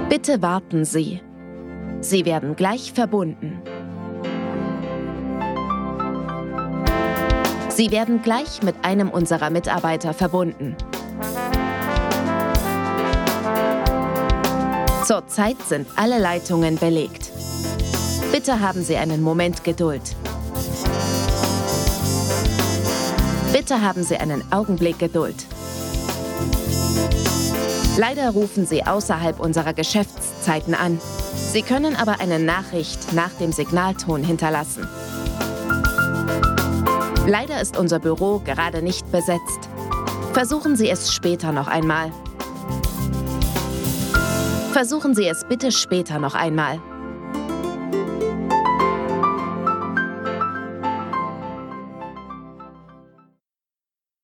Bitte warten Sie. Sie werden gleich verbunden. Sie werden gleich mit einem unserer Mitarbeiter verbunden. Zurzeit sind alle Leitungen belegt. Bitte haben Sie einen Moment Geduld. Bitte haben Sie einen Augenblick Geduld. Leider rufen Sie außerhalb unserer Geschäftszeiten an. Sie können aber eine Nachricht nach dem Signalton hinterlassen. Leider ist unser Büro gerade nicht besetzt. Versuchen Sie es später noch einmal. Versuchen Sie es bitte später noch einmal.